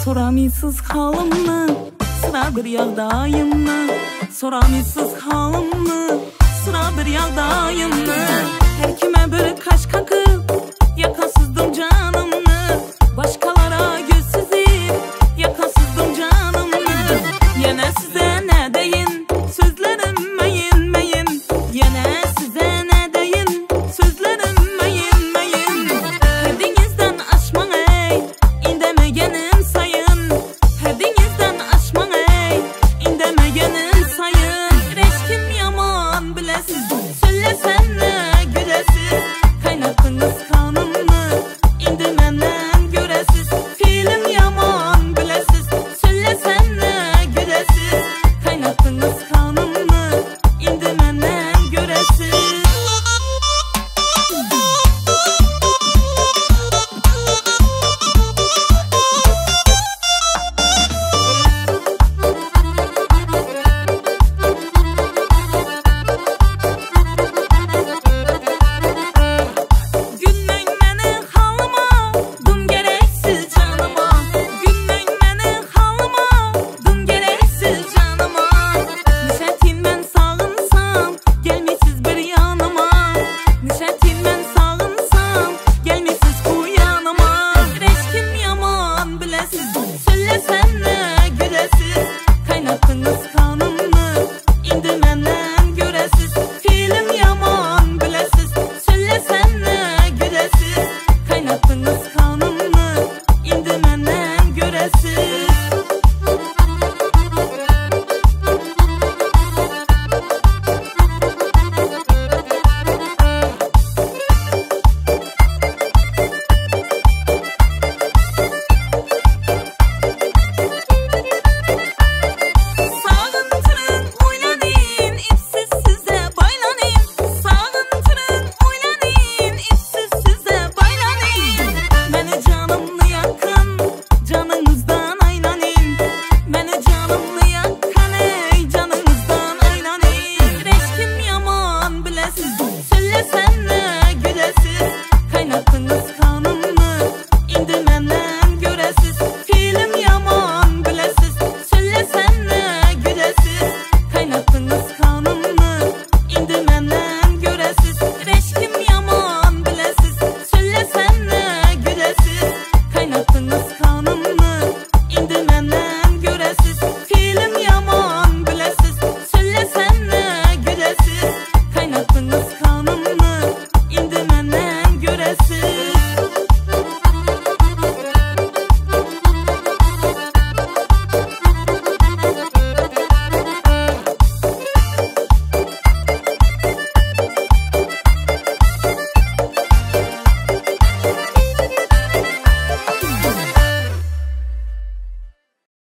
Soramıysız halımı, sıra bir yağdayımı. Soramıysız halımı, sıra bir yağdayımı. Her kime bir kaş kakıp yakasızdım canımı. Başkalara göz süzüp yakasızdım canımı. Yine size ne deyin, sözlerim meyin meyin. Yine size ne deyin, sözlerim meyin meyin. Herdinizden aşman ey, indemegenim sayın. Herdinizden aşman ey, indemegenim sayın. Reşkim yaman bilesiz